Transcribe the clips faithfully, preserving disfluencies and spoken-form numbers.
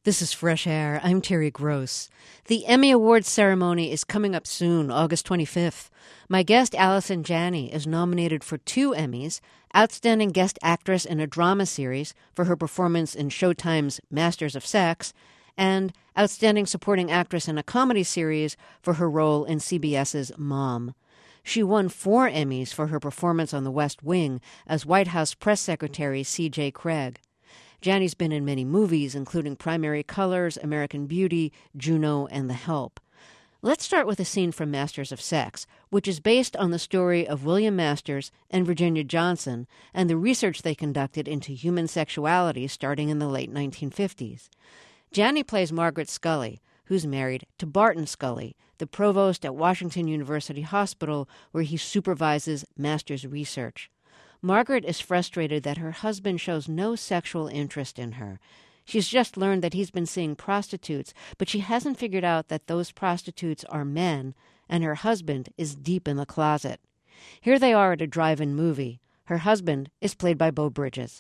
This is Fresh Air. I'm Terry Gross. The Emmy Awards ceremony is coming up soon, August twenty-fifth. My guest, Allison Janney, is nominated for two Emmys, Outstanding Guest Actress in a Drama Series for her performance in Showtime's Masters of Sex, and Outstanding Supporting Actress in a Comedy Series for her role in C B S's Mom. She won four Emmys for her performance on The West Wing as White House Press Secretary C J Cregg. Janney's been in many movies, including Primary Colors, American Beauty, Juno, and The Help. Let's start with a scene from Masters of Sex, which is based on the story of William Masters and Virginia Johnson and the research they conducted into human sexuality starting in the late nineteen fifties. Janney plays Margaret Scully, who's married to Barton Scully, the provost at Washington University Hospital, where he supervises Masters' research. Margaret is frustrated that her husband shows no sexual interest in her. She's just learned that he's been seeing prostitutes, but she hasn't figured out that those prostitutes are men, and her husband is deep in the closet. Here they are at a drive-in movie. Her husband is played by Beau Bridges.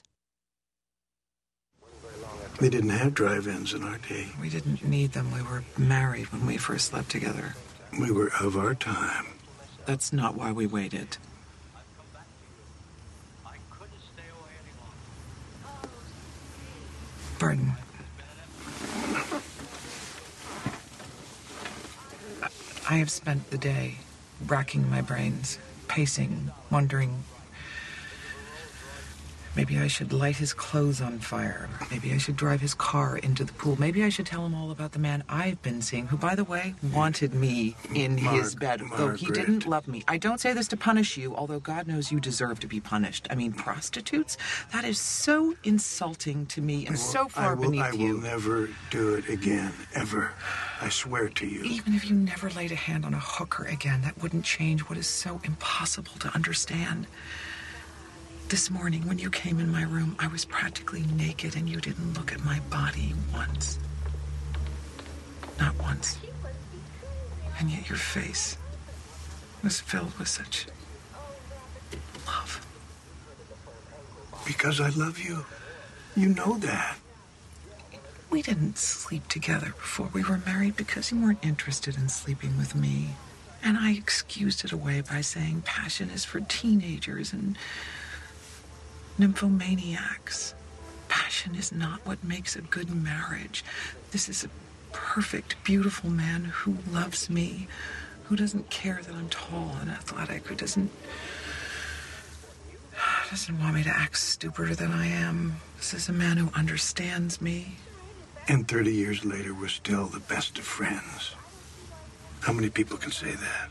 We didn't have drive-ins in our day. We didn't need them. We were married when we first slept together. We were of our time. That's not why we waited. Pardon. I have spent the day racking my brains, pacing, wondering. Maybe I should light his clothes on fire. Maybe I should drive his car into the pool. Maybe I should tell him all about the man I've been seeing, who, by the way, wanted me in Mark, his bed, though he Margaret. didn't love me. I don't say this to punish you, although God knows you deserve to be punished. I mean, prostitutes? That is so insulting to me and so far I will, beneath I will you. never do it again, ever. I swear to you. Even if you never laid a hand on a hooker again, that wouldn't change what is so impossible to understand. This morning, when you came in my room, I was practically naked and you didn't look at my body once. Not once. And yet your face was filled with such love. Because I love you. You know that. We didn't sleep together before we were married because you weren't interested in sleeping with me. And I excused it away by saying passion is for teenagers and nymphomaniacs. Passion is not what makes a good marriage. This is a perfect, beautiful man who loves me, who doesn't care that I'm tall and athletic, who doesn't doesn't want me to act stupider than I am. This is a man who understands me. And thirty years later, we're still the best of friends. How many people can say that?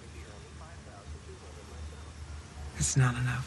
It's not enough.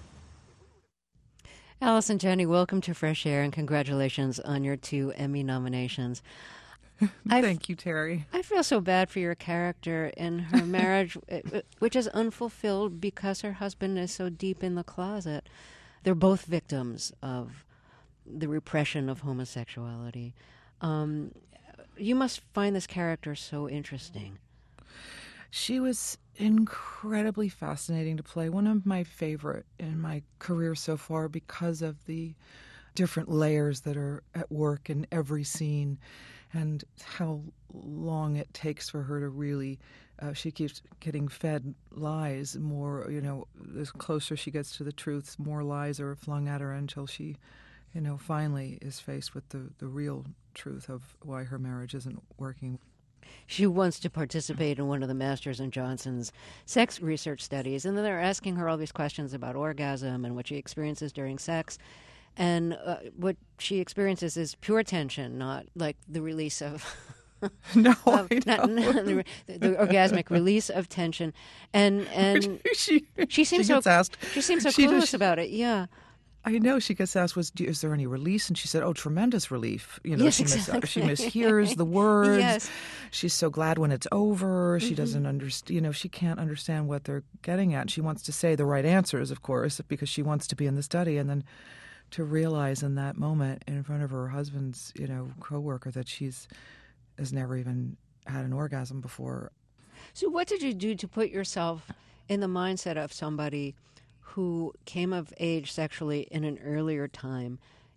Allison Janney, welcome to Fresh Air, and congratulations on your two Emmy nominations. Thank you, Terry. I feel so bad for your character in her marriage, which is unfulfilled because her husband is so deep in the closet. They're both victims of the repression of homosexuality. Um, you must find this character so interesting. She was incredibly fascinating to play. One of my favorite in my career so far because of the different layers that are at work in every scene and how long it takes for her to really, uh, she keeps getting fed lies more, you know, the closer she gets to the truth, more lies are flung at her until she, you know, finally is faced with the, the real truth of why her marriage isn't working. She wants to participate in one of the Masters and Johnson's sex research studies, and then they're asking her all these questions about orgasm and what she experiences during sex. And uh, what she experiences is pure tension, not like the release of... No, of, I not, know. not the, the orgasmic release of tension. And and she, she seems she gets so asked, she seems so she clueless just- about it. Yeah. I know. She gets asked, "Was is there any release?" And she said, "Oh, tremendous relief." You know, Yes, she, mis- exactly. she mishears the words. Yes. She's so glad when it's over. She Mm-hmm. doesn't understand. You know, she can't understand what they're getting at. She wants to say the right answers, of course, because she wants to be in the study, and then to realize in that moment in front of her husband's, you know, coworker that she's has never even had an orgasm before. So what did you do to put yourself in the mindset of somebody who came of age sexually in an earlier time,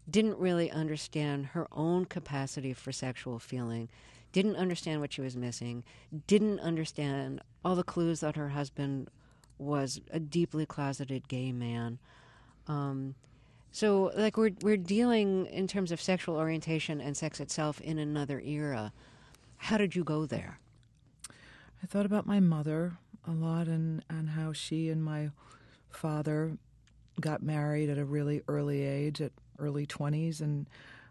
didn't really understand her own capacity for sexual feeling, didn't understand what she was missing, didn't understand all the clues that her husband was a deeply closeted gay man. Um, so, like, we're we're dealing in terms of sexual orientation and sex itself in another era. How did you go there? I thought about my mother a lot and, and how she and my father got married at a really early age, at early twenties, and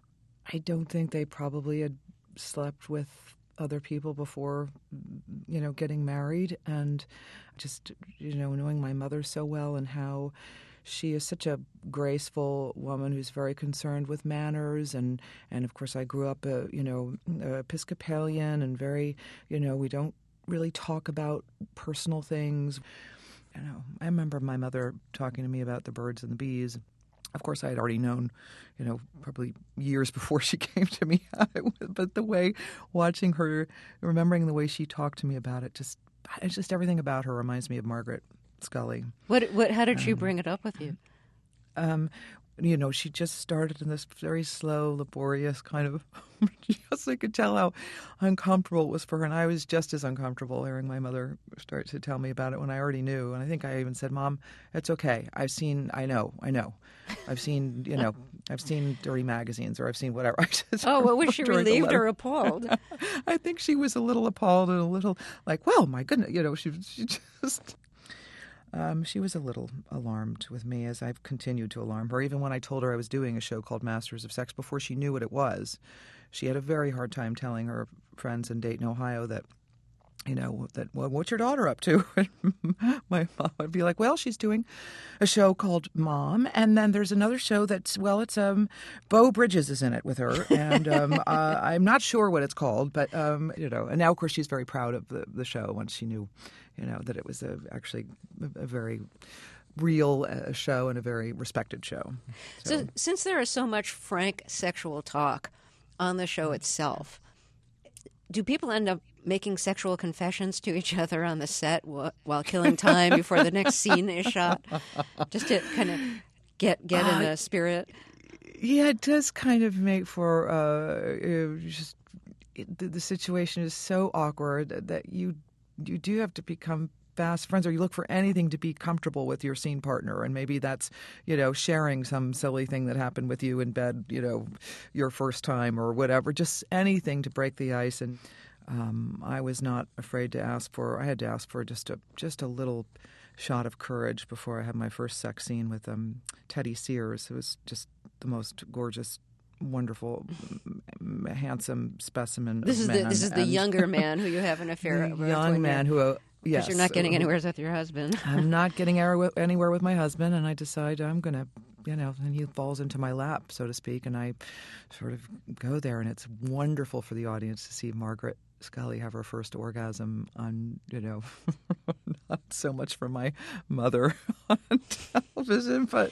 I don't think they probably had slept with other people before, you know, getting married. And just, you know, knowing my mother so well and how she is such a graceful woman who's very concerned with manners. And, and of course, I grew up, uh, you know, Episcopalian and very, you know, we don't really talk about personal things. You know, I remember my mother talking to me about the birds and the bees. Of course, I had already known, you know, probably years before she came to me. But the way, watching her, remembering the way she talked to me about it, just, it's just everything about her reminds me of Margaret Scully. What? What? How did she Um, bring it up with you? Um, you know, she just started in this very slow, laborious kind of, just I could tell how uncomfortable it was for her. And I was just as uncomfortable hearing my mother start to tell me about it when I already knew. And I think I even said, Mom, it's okay. I've seen, I know, I know. I've seen, you know, I've seen dirty magazines or I've seen whatever. I just Oh, what was she, during the relieved letter. or appalled? I think she was a little appalled and a little like, well, my goodness, you know, she, she just... Um, she was a little alarmed with me, as I've continued to alarm her. Even when I told her I was doing a show called Masters of Sex, before she knew what it was, she had a very hard time telling her friends in Dayton, Ohio, that, you know, that, well, what's your daughter up to? My mom would be like, well, she's doing a show called Mom, and then there's another show that's, well, it's, um, Beau Bridges is in it with her, and um, uh, I'm not sure what it's called, but, um, you know, and now, of course, she's very proud of the, the show once she knew, you know, that it was a, actually a, a very real uh, show and a very respected show. So, so since there is so much frank sexual talk on the show itself, do people end up making sexual confessions to each other on the set wh- while killing time before the next scene is shot, just to kind of get get in the spirit? Yeah, it does kind of make for uh, just it, the, the situation is so awkward that you you do have to become fast friends, or you look for anything to be comfortable with your scene partner. And maybe that's, you know, sharing some silly thing that happened with you in bed, you know, your first time or whatever, just anything to break the ice. And um, I was not afraid to ask for, I had to ask for just a, just a little shot of courage before I had my first sex scene with um, Teddy Sears, who was just the most gorgeous, wonderful, handsome specimen This of is man. the this is the And younger man who you have an affair the with. young when man you're- who, uh, yes. Because you're not getting anywhere with your husband. I'm not getting anywhere with my husband, and I decide I'm going to, you know, and he falls into my lap, so to speak, and I sort of go there, and it's wonderful for the audience to see Margaret Scully have her first orgasm on, you know, not so much for my mother on television, but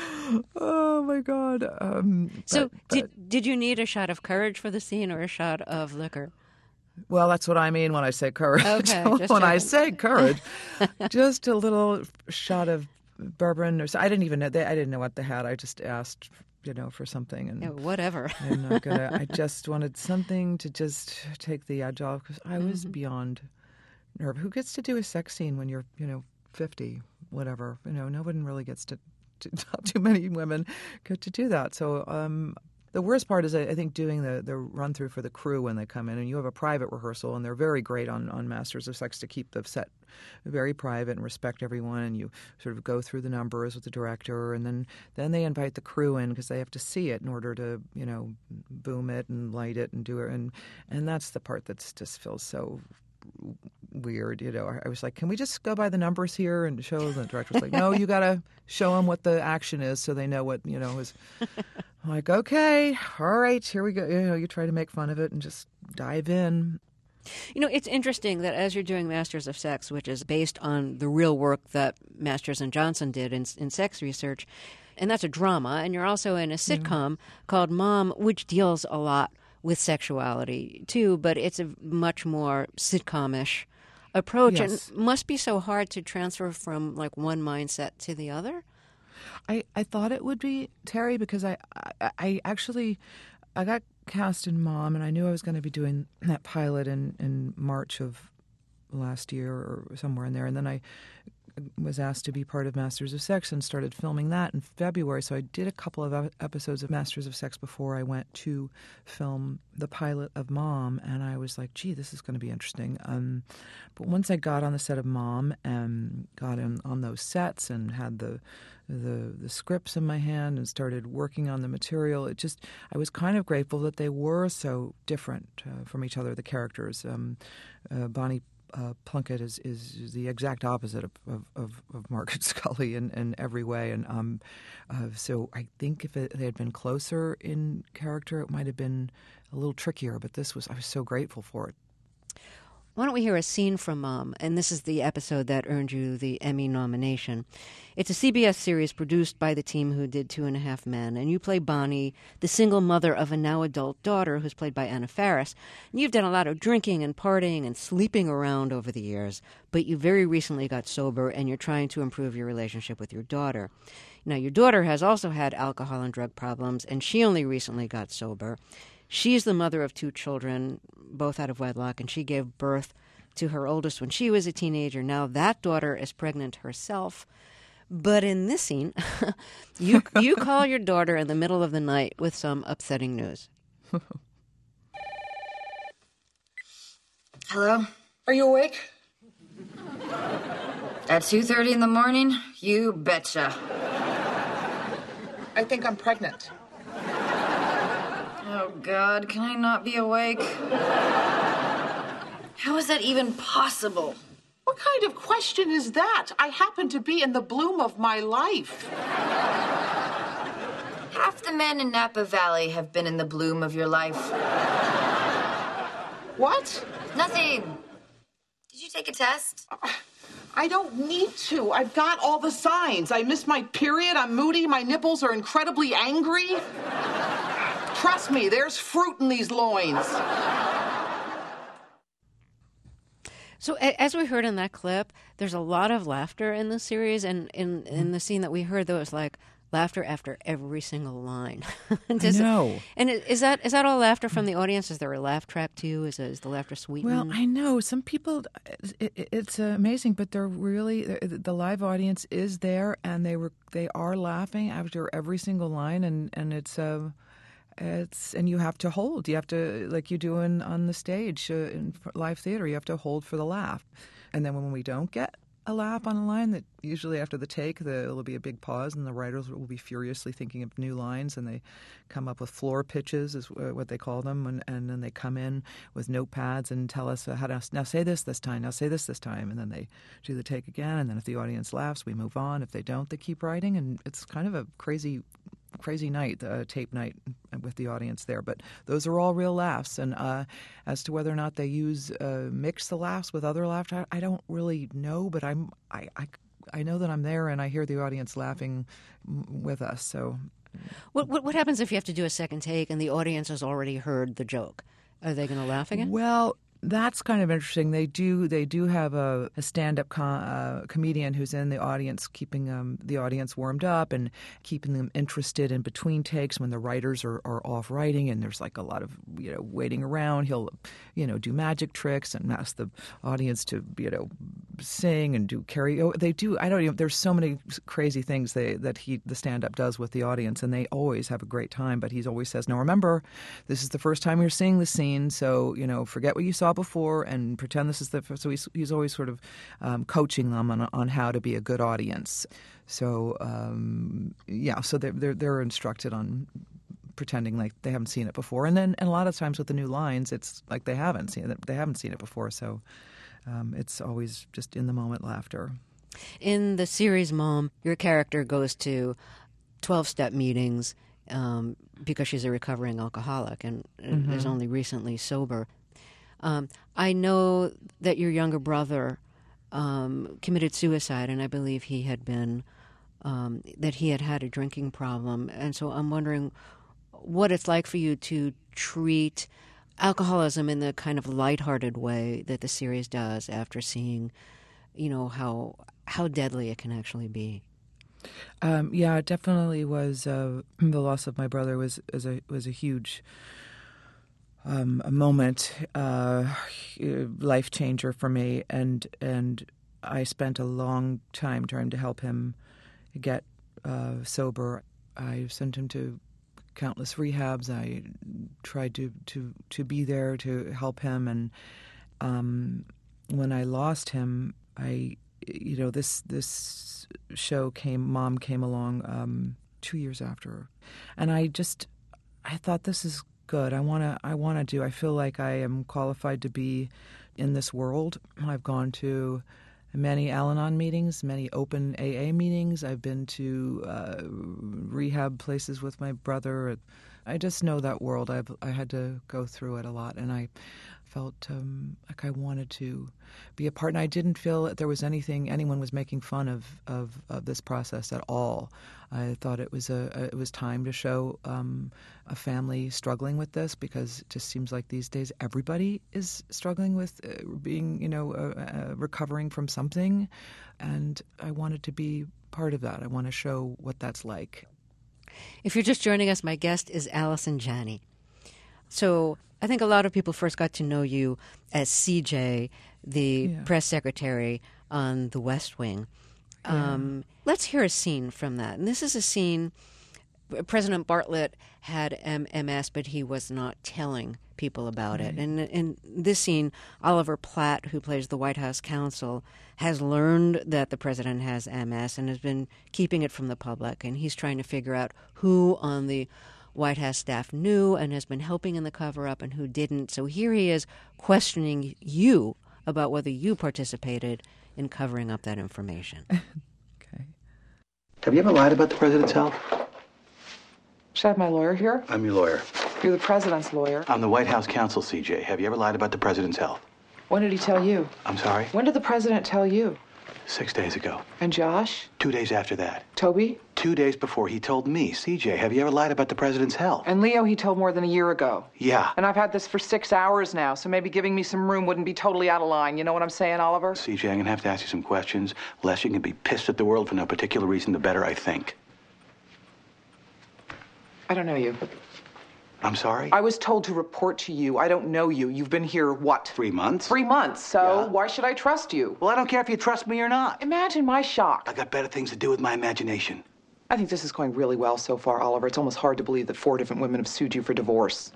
oh my God. Um, So but, did but, did you need a shot of courage for the scene or a shot of liquor? well, that's what I mean when I say courage. Okay, just when I checking. say courage, just a little shot of bourbon, or so, I didn't even know. They, I didn't know what they had. I just asked, you know, for something, and Yeah, whatever. I'm not gonna. I just wanted something to just take the edge off, because I was Mm-hmm. beyond nerve. Who gets to do a sex scene when you're, you know, fifty, whatever? You know, no one really gets to. to not too many women get to do that. So um, the worst part is, I, I think, doing the, the run through for the crew when they come in, and you have a private rehearsal, and they're very great on, on Masters of Sex to keep the set very private and respect everyone, and you sort of go through the numbers with the director, and then, then they invite the crew in because they have to see it in order to, you know, boom it and light it and do it, and and that's the part that's just feels so weird, you know. I was like, can we just go by the numbers here and show? The director was like, no, you got to show them what the action is so they know what, you know, is. I'm like, okay, all right, here we go. You know, you try to make fun of it and just dive in. You know, it's interesting that as you're doing Masters of Sex, which is based on the real work that Masters and Johnson did in, in sex research, and that's a drama, and you're also in a sitcom mm. called Mom, which deals a lot with sexuality too, but it's a much more sitcom-ish approach, Yes. and must be so hard to transfer from like one mindset to the other. I, I thought it would be Terry because I, I, I actually, I got cast in Mom, and I knew I was going to be doing that pilot in, in March of last year or somewhere in there. And then I was asked to be part of Masters of Sex and started filming that in February. So I did a couple of episodes of Masters of Sex before I went to film the pilot of Mom. And I was like, gee, this is going to be interesting. Um, but once I got on the set of Mom and got in, on those sets and had the, the the scripts in my hand and started working on the material, it just, I was kind of grateful that they were so different uh, from each other, the characters. Um, uh, Bonnie Uh, Plunkett is, is the exact opposite of, of, of Margaret Scully in, in every way. And um, uh, so I think if it, they had been closer in character, it might have been a little trickier. But this was, I was so grateful for it. Why don't we hear a scene from Mom? And this is the episode that earned you the Emmy nomination. It's a C B S series produced by the team who did Two and a Half Men, and you play Bonnie, the single mother of a now adult daughter who's played by Anna Faris. And you've done a lot of drinking and partying and sleeping around over the years, but you very recently got sober and you're trying to improve your relationship with your daughter. Now, your daughter has also had alcohol and drug problems, and she only recently got sober. She's the mother of two children, both out of wedlock, and she gave birth to her oldest when she was a teenager. Now that daughter is pregnant herself. But in this scene, you you call your daughter in the middle of the night with some upsetting news. Hello? Are you awake? At two thirty in the morning? You betcha. I think I'm pregnant. Oh, God, can I not be awake? How is that even possible? What kind of question is that? I happen to be in the bloom of my life. Half the men in Napa Valley have been in the bloom of your life. What? Nothing. Did you take a test? I don't need to. I've got all the signs. I miss my period. I'm moody. My nipples are incredibly angry. Trust me, there's fruit in these loins. So as we heard in that clip, there's a lot of laughter in the series, and in, in the scene that we heard, there was like laughter after every single line. Does, I know. And is that is that all laughter from the audience? Is there a laugh track too? Is, is the laughter sweetened? Well, I know. Some people, it, it's amazing, but they're really, the live audience is there, and they were they are laughing after every single line, and, and it's... Uh, It's and you have to hold. You have to, like you do in, on the stage uh, in live theater. You have to hold for the laugh, and then when we don't get a laugh on a line, that usually after the take, there will be a big pause, and the writers will be furiously thinking of new lines, and they come up with floor pitches, is what they call them, and, and then they come in with notepads and tell us how to now say this this time, now say this this time, and then they do the take again, and then if the audience laughs, we move on. If they don't, they keep writing, and it's kind of a crazy. crazy night, the uh, tape night with the audience there. But those are all real laughs. And uh, as to whether or not they use, uh, mix the laughs with other laughter, I, I don't really know, but I'm, I, I, I know that I'm there and I hear the audience laughing with us. So what, what, what happens if you have to do a second take and the audience has already heard the joke? Are they going to laugh again? Well, that's kind of interesting. They do they do have a, a stand-up com- uh, comedian who's in the audience, keeping um, the audience warmed up and keeping them interested in between takes when the writers are, are off writing and there's like a lot of, you know, waiting around. He'll, you know, do magic tricks and ask the audience to, you know, sing and do karaoke. They do. I don't even. There's so many crazy things they that he the stand-up does with the audience, and they always have a great time. But he always says, "Now remember, this is the first time you're seeing the scene, so you know, forget what you saw before and pretend this is the first." So he's he's always sort of um, coaching them on on how to be a good audience. So um, yeah, so they're, they're they're instructed on pretending like they haven't seen it before, and then and a lot of times with the new lines, it's like they haven't seen it. They haven't seen it before, so um, it's always just in the moment laughter. In the series Mom, your character goes to twelve-step meetings um, because she's a recovering alcoholic and mm-hmm. is only recently sober. Um, I know that your younger brother um, committed suicide, and I believe he had been um, that he had had a drinking problem, and so I'm wondering what it's like for you to treat alcoholism in the kind of lighthearted way that the series does after seeing, you know, how how deadly it can actually be. Um, yeah, it definitely was. Uh, the loss of my brother was, was a was a huge um, a moment, uh, life changer for me, and and I spent a long time trying to help him get uh, sober. I sent him to countless rehabs. I tried to, to, to be there to help him, and um, when I lost him, I, you know, this this show came. Mom came along um, two years after, and I just, I thought, this is good. I wanna, I wanna do. I feel like I am qualified to be in this world. I've gone to many Al-Anon meetings, many open A A meetings. I've been to uh, rehab places with my brother. I just know that world. I've I had to go through it a lot, and I felt um, like I wanted to be a part. And I didn't feel that there was anything anyone was making fun of of, of this process at all. I thought it was a, a it was time to show um, a family struggling with this, because it just seems like these days everybody is struggling with uh, being, you know, uh, uh, recovering from something, and I wanted to be part of that. I want to show what that's like. If you're just joining us, my guest is Allison Janney. So I think a lot of people first got to know you as C J, the Yeah. press secretary on The West Wing. Um, let's hear a scene from that. And this is a scene, President Bartlett had M S, but he was not telling people about it. And in this scene, Oliver Platt, who plays the White House counsel, has learned that the president has M S and has been keeping it from the public. And he's trying to figure out who on the White House staff knew and has been helping in the cover-up and who didn't. So here he is questioning you about whether you participated in covering up that information. Okay. Have you ever lied about the president's health? Should I have my lawyer here? I'm your lawyer. You're the president's lawyer. I'm the White House counsel, C J. Have you ever lied about the president's health? When did he tell you? I'm sorry? When did the president tell you? Six days ago. And Josh? Two days after that. Toby? Two days before he told me, C J, have you ever lied about the president's health? And Leo he told more than a year ago. Yeah. And I've had this for six hours now, so maybe giving me some room wouldn't be totally out of line. You know what I'm saying, Oliver? C J, I'm going to have to ask you some questions. Less you can be pissed at the world for no particular reason, the better, I think. I don't know you. I'm sorry? I was told to report to you. I don't know you. You've been here, what? Three months? Three months, so Yeah. why should I trust you? Well, I don't care if you trust me or not. Imagine my shock. I got better things to do with my imagination. I think this is going really well so far, Oliver. It's almost hard to believe that four different women have sued you for divorce.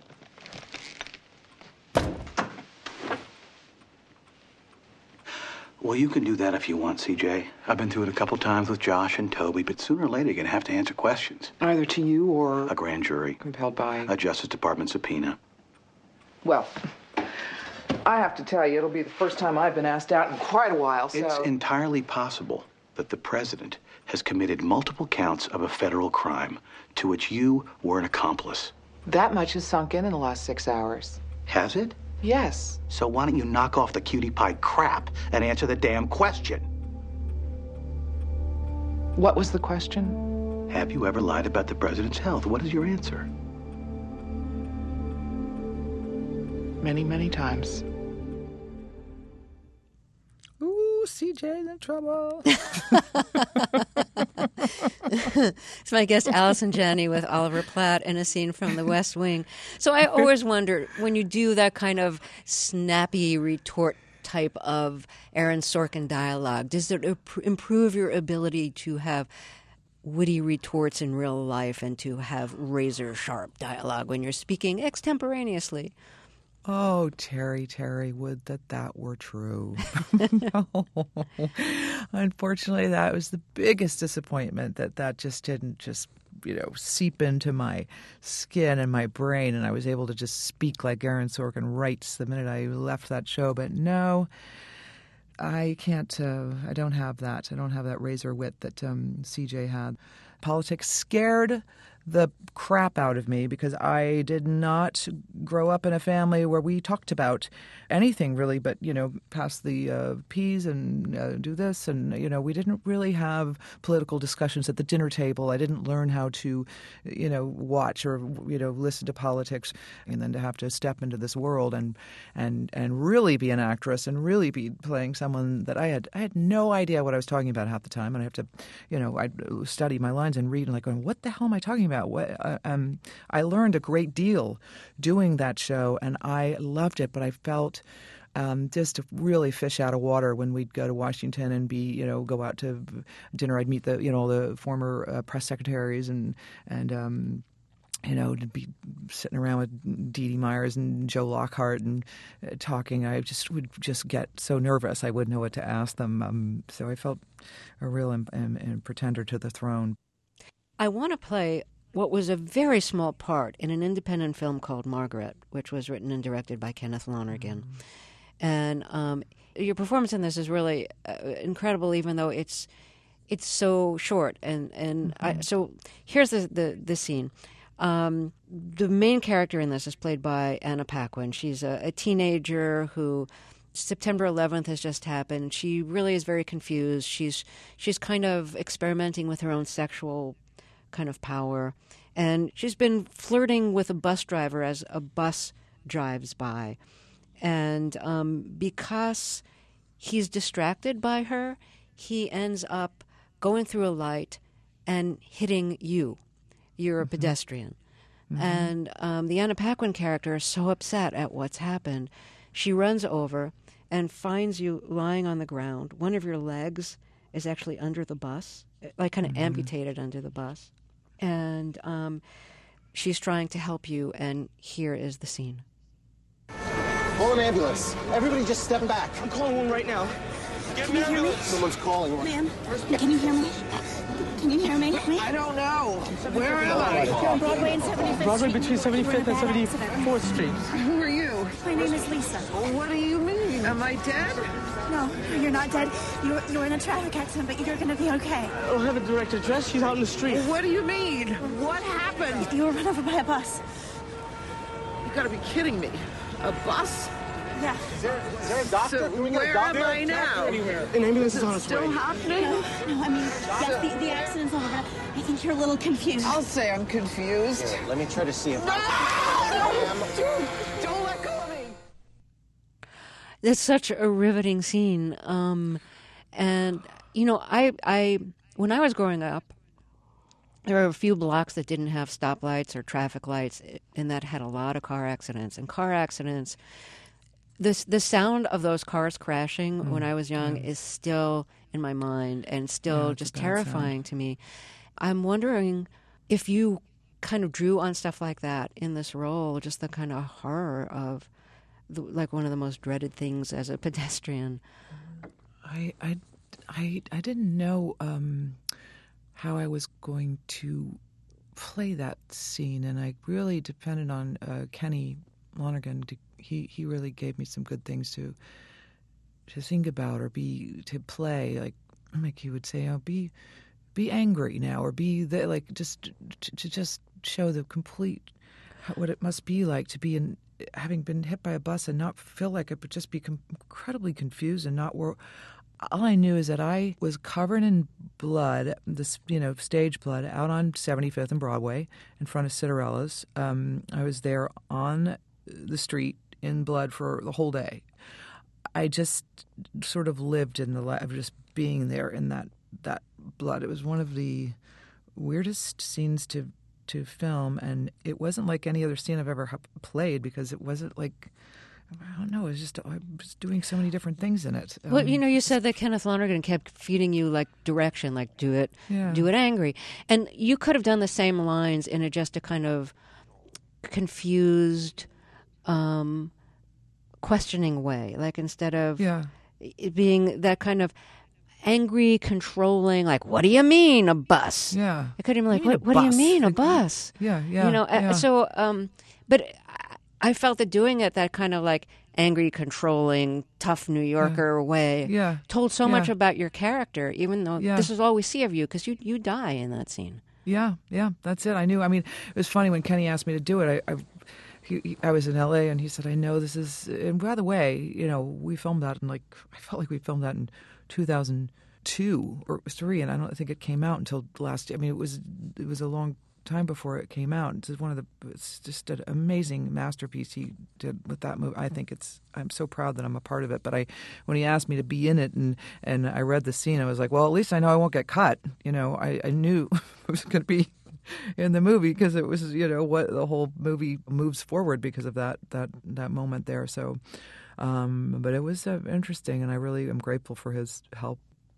Well, you can do that if you want, C J. I've been through it a couple times with Josh and Toby, but sooner or later you're going to have to answer questions. Either to you or A grand jury, compelled by... a Justice Department subpoena. Well, I have to tell you, it'll be the first time I've been asked out in quite a while, so... It's entirely possible that the president has committed multiple counts of a federal crime to which you were an accomplice. That much has sunk in in the last six hours. Has it? Yes. So why don't you knock off the cutie pie crap and answer the damn question? What was the question? Have you ever lied about the president's health? What is your answer? Many, many times. Ooh, C J's in trouble. It's my guest, Allison Janney, with Oliver Platt in a scene from The West Wing. So I always wonder, when you do that kind of snappy retort type of Aaron Sorkin dialogue, does it improve your ability to have witty retorts in real life and to have razor-sharp dialogue when you're speaking extemporaneously? Oh, Terry, Terry, would that that were true. No. Unfortunately, that was the biggest disappointment, that that just didn't just, you know, seep into my skin and my brain, and I was able to just speak like Aaron Sorkin writes the minute I left that show. But no, I can't, uh, I don't have that. I don't have that razor wit that um, C J had. Politics scared the crap out of me because I did not grow up in a family where we talked about anything really but, you know, pass the uh, peas and uh, do this. And, you know, we didn't really have political discussions at the dinner table. I didn't learn how to, you know, watch or, you know, listen to politics. And then to have to step into this world and and and really be an actress and really be playing someone that I had I had no idea what I was talking about half the time. And I have to, you know, I'd study my lines and read and like going, what the hell am I talking about? What, uh, um, I learned a great deal doing that show, and I loved it. But I felt um, just really fish out of water when we'd go to Washington and be, you know, go out to dinner. I'd meet the, you know, the former uh, press secretaries and and. Um, you know, to be sitting around with Dee Dee Myers and Joe Lockhart and uh, talking, I just would just get so nervous. I wouldn't know what to ask them. Um, so I felt a real um, um, pretender to the throne. I want to play what was a very small part in an independent film called Margaret, which was written and directed by Kenneth Lonergan. Mm. And um, your performance in this is really uh, incredible, even though it's it's so short. And, and mm-hmm. I, so here's the, the, the scene. Um, the main character in this is played by Anna Paquin. She's a, a teenager who September eleventh has just happened. She really is very confused. She's she's kind of experimenting with her own sexual kind of power. And she's been flirting with a bus driver as a bus drives by. And um, because he's distracted by her, he ends up going through a light and hitting you. You're a mm-hmm. pedestrian. Mm-hmm. And um, the Anna Paquin character is so upset at what's happened. She runs over and finds you lying on the ground. One of your legs is actually under the bus, like kind of mm-hmm. amputated under the bus. And um, she's trying to help you, and here is the scene. Call an ambulance. Everybody just step back. I'm calling one right now. Get Can you hear me? Someone's calling. Ma'am, can you hear me? Can you hear me? I don't know. Where am I? You're on Broadway and seventy-fifth Broadway Street. between seventy-fifth and seventy-fourth Street. Who are you? My name is Lisa. What do you mean? Am I dead? No, you're not dead. You're, you're in a traffic accident, but you're going to be okay. I don't have a direct address. She's out in the street. What do you mean? What happened? You were run over by a bus. You gotta be kidding me. A bus? Yeah. Is there, is there a doctor? So Can we get where a doctor? am I now? Anywhere. An ambulance is on Is its it way. still happening? No, no, I mean, yes, the, the accident's over, but I think you're a little confused. I'll say I'm confused. Here, let me try to see if No! I Dude, don't let go of me! It's such a riveting scene. Um, and, you know, I, I when I was growing up, there were a few blocks that didn't have stoplights or traffic lights, and that had a lot of car accidents. And car accidents, this the sound of those cars crashing mm, when I was young yeah. is still in my mind and still yeah, just terrifying sound. to me. I'm wondering if you kind of drew on stuff like that in this role, just the kind of horror of the, like one of the most dreaded things as a pedestrian. I I I, I didn't know um, how I was going to play that scene, and I really depended on uh, Kenny Lonergan. To, he he really gave me some good things to to think about or be to play. Like like he would say, "Oh, be be angry now," or be the, like just to, to just show the complete what it must be like to be in having been hit by a bus and not feel like it, but just be com- incredibly confused and not work. All I knew is that I was covered in blood, this you know stage blood, out on seventy-fifth and Broadway in front of Cinderella's. Um, I was there on the street in blood for the whole day. I just sort of lived in the life of just being there in that that blood. It was one of the weirdest scenes to to film, and it wasn't like any other scene I've ever played because it wasn't like. I don't know. It was just I was doing so many different things in it. Um, well, you know, you said that Kenneth Lonergan kept feeding you like direction, like do it, yeah. do it angry, and you could have done the same lines in a just a kind of confused, um, questioning way. Like instead of yeah. it being that kind of angry, controlling, like what do you mean a bus? Yeah, it could have been like what, what do you mean a bus? Yeah, yeah. You know, yeah. so um, but. I felt that doing it that kind of like angry, controlling, tough New Yorker yeah. way yeah. told so yeah. much about your character, even though yeah. this is all we see of you, because you, you die in that scene. Yeah, yeah, that's it. I knew. I mean, it was funny when Kenny asked me to do it. I, I, he, he, I was in L A and he said, "I know this is." And by the way, you know, we filmed that in like I felt like we filmed that in two thousand two or three, and I don't think it came out until last year. I mean, it was it was a long time before it came out. It's one of the it's just an amazing masterpiece he did with that movie. I think it's I'm so proud that I'm a part of it. But I when he asked me to be in it and and I read the scene, I was like, well, at least I know I won't get cut. You know, I, I knew it was going to be in the movie because it was, you know, what the whole movie moves forward because of that that that moment there. So um but it was uh, interesting, and I really am grateful for his help.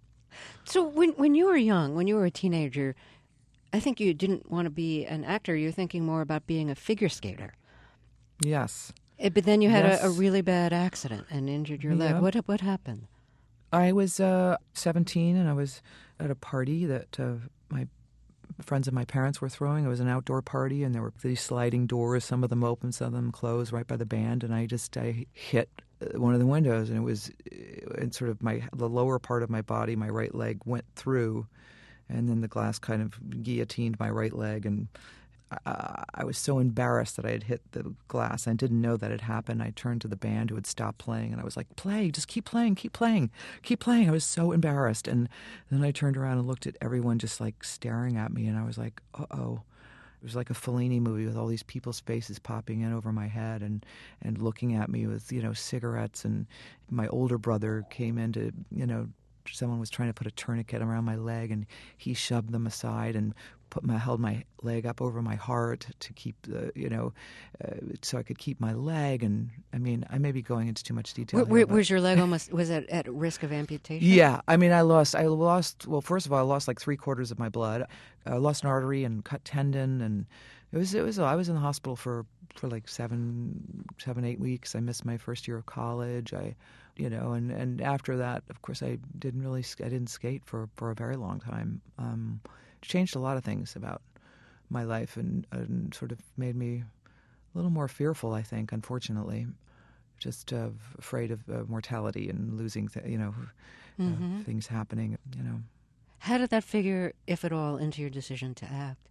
So when when you were young, when you were a teenager, I think you didn't want to be an actor. You were thinking more about being a figure skater. Yes. Eh, But then you had Yes. a, a really bad accident and injured your leg. Yeah. What what happened? I was uh, seventeen, and I was at a party that uh, my friends of my parents were throwing. It was an outdoor party, and there were these sliding doors. Some of them open, some of them closed, right by the band. And I just I hit one of the windows, and it was in sort of my the lower part of my body. My right leg went through, and then the glass kind of guillotined my right leg, and I, I was so embarrassed that I had hit the glass. I didn't know that had happened. I turned to the band who had stopped playing, and I was like, play, just keep playing, keep playing, keep playing. I was so embarrassed. And then I turned around and looked at everyone just like staring at me, and I was like, uh-oh. It was like a Fellini movie with all these people's faces popping in over my head and, and looking at me with, you know, cigarettes. And my older brother came in to, you know, someone was trying to put a tourniquet around my leg, and he shoved them aside and put my held my leg up over my heart to keep the, you know, uh, so I could keep my leg. And I mean, I may be going into too much detail. Where, here, where, but- was your leg almost was it at risk of amputation? Yeah, I mean, I lost. I lost. Well, first of all, I lost like three quarters of my blood. I lost an artery and cut tendon, and it was. It was. I was in the hospital for for like seven, seven, eight weeks. I missed my first year of college. I, you know, and, and after that, of course, I didn't really. I didn't skate for for a very long time. Um, it changed a lot of things about my life, and, and sort of made me a little more fearful, I think. Unfortunately. Just uh, afraid of uh, mortality and losing, th- you know, Mm-hmm. uh, things happening, you know. How did that figure, if at all, into your decision to act?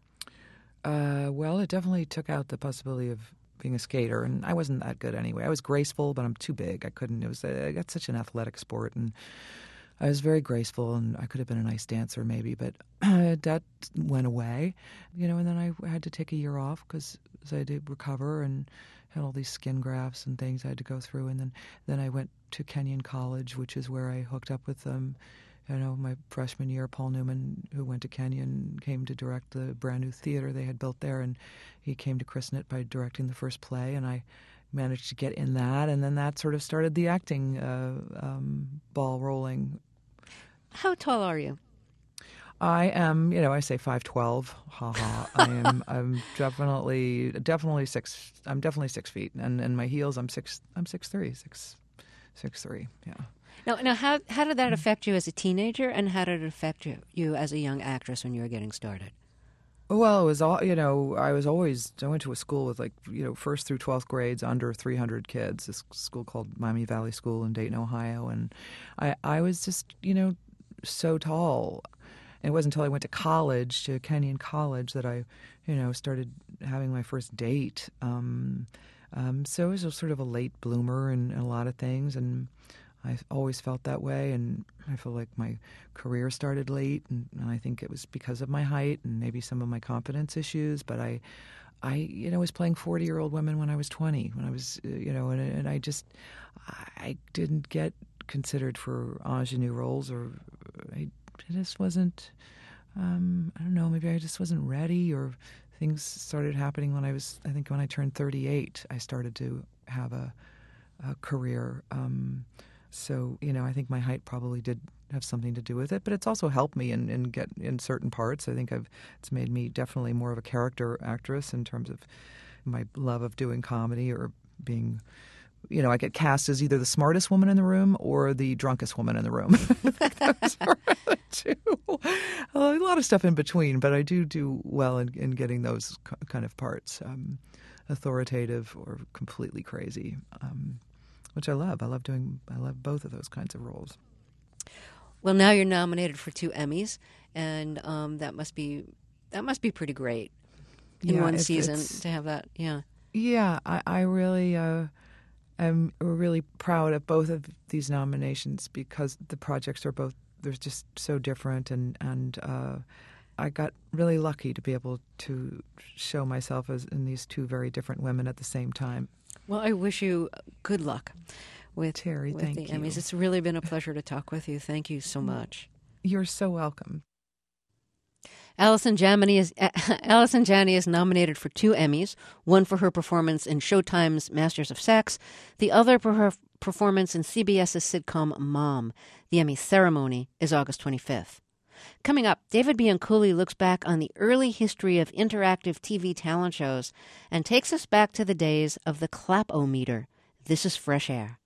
Uh, well, it definitely took out the possibility of being a skater, and I wasn't that good anyway. I was graceful, but I'm too big. I couldn't. It was. I got such an athletic sport, and I was very graceful, and I could have been a nice dancer maybe, but uh, that went away, you know. And then I had to take a year off because I had to recover and had all these skin grafts and things I had to go through. And then, then I went to Kenyon College, which is where I hooked up with, um, you know, my freshman year. Paul Newman, who went to Kenyon, came to direct the brand new theater they had built there, and he came to christen it by directing the first play, and I managed to get in that, and then that sort of started the acting uh, um, ball rolling. How tall are you? I am, you know, I say five twelve. Ha ha. I am. I'm definitely, definitely six. I'm definitely six feet, and and my heels. I'm six. I'm six three. Six, six three. Yeah. Now, now, how how did that affect you as a teenager, and how did it affect you you as a young actress when you were getting started? Well, it was all, you know, I was always, I went to a school with like, you know, first through twelfth grades, under three hundred kids, this school called Miami Valley School in Dayton, Ohio. And I, I was just, you know, so tall. And it wasn't until I went to college, to Kenyon College, that I, you know, started having my first date. Um, um, so I was a sort of a late bloomer in, in a lot of things, and I always felt that way. And I feel like my career started late, and, and I think it was because of my height and maybe some of my confidence issues. But I, I, you know, was playing forty-year-old women when I was twenty, when I was, uh, you know, and, and I just, I didn't get considered for ingenue roles, or I just wasn't, um, I don't know, maybe I just wasn't ready, or things started happening when I was, I think when I turned thirty-eight, I started to have a, a career. Um, so, you know, I think my height probably did have something to do with it, but it's also helped me in, in get in certain parts. I think I've, it's made me definitely more of a character actress in terms of my love of doing comedy, or being, you know, I get cast as either the smartest woman in the room or the drunkest woman in the room. Those are the two. A lot of stuff in between, but I do do well in, in getting those kind of parts, um, authoritative or completely crazy, um, which I love. I love doing. I love both of those kinds of roles. Well, now you're nominated for two Emmys, and um, that must be That must be pretty great in Yeah, one it's- season it's- to have that. Yeah. Yeah, I, I really uh, am really proud of both of these nominations because the projects are both, they're just so different, and, and uh, I got really lucky to be able to show myself as in these two very different women at the same time. Well, I wish you good luck with, Terry, with thank the you. Emmys. It's really been a pleasure to talk with you. Thank you so much. You're so welcome. Allison Janney is Allison Janney is nominated for two Emmys, one for her performance in Showtime's Masters of Sex, the other for her performance in CBS's sitcom Mom. The Emmy ceremony is August twenty-fifth. Coming up, David Bianculli looks back on the early history of interactive T V talent shows and takes us back to the days of the Clap-O-Meter. This is Fresh Air.